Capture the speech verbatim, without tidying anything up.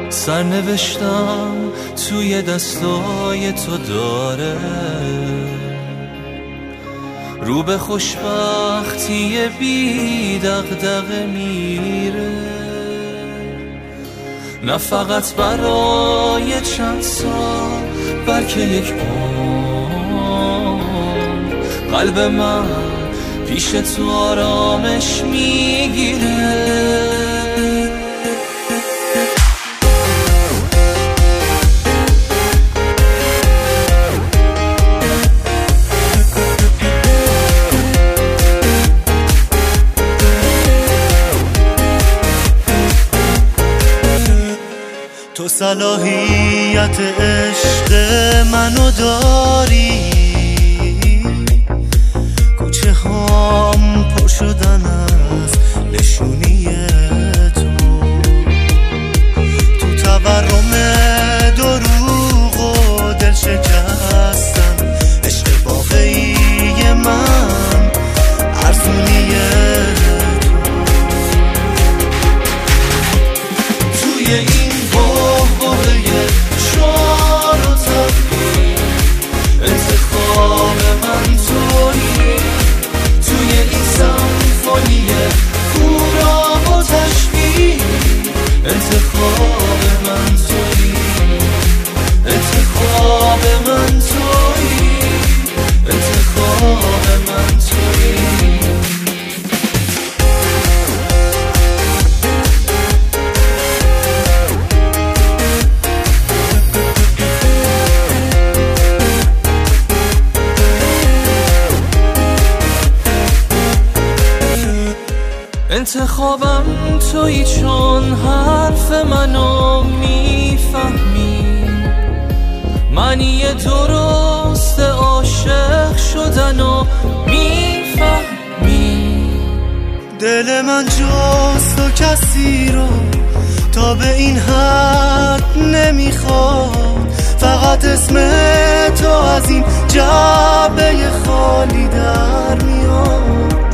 سرنوشتم توی دستای تو داره، رو به خوشبختی بی دغدغه میره، نه فقط برای چند سال بلکه یک عمر. قلب من پیش تو آرامش میگیره. تو صلاحیت عشق منو داری، کوچه هام پر شدن از نشونی تو، تو تورم دروغ و دل شکستن، عشق واقعی من ارزونی تو. توی این شعار و تبدیل انتخاب من تویی، توی این سمفونی کورا و تشبیه انتخاب من تویی، انتخاب من تویی، انتخاب من تویی. انتخابم تویی چون حرف منو میفهمی، معنی درست عاشق شدنو میفهمی. دل من جز تو کسی رو تا به این حد نمیخواد، فقط اسم تو از این جعبه خالی در میاد.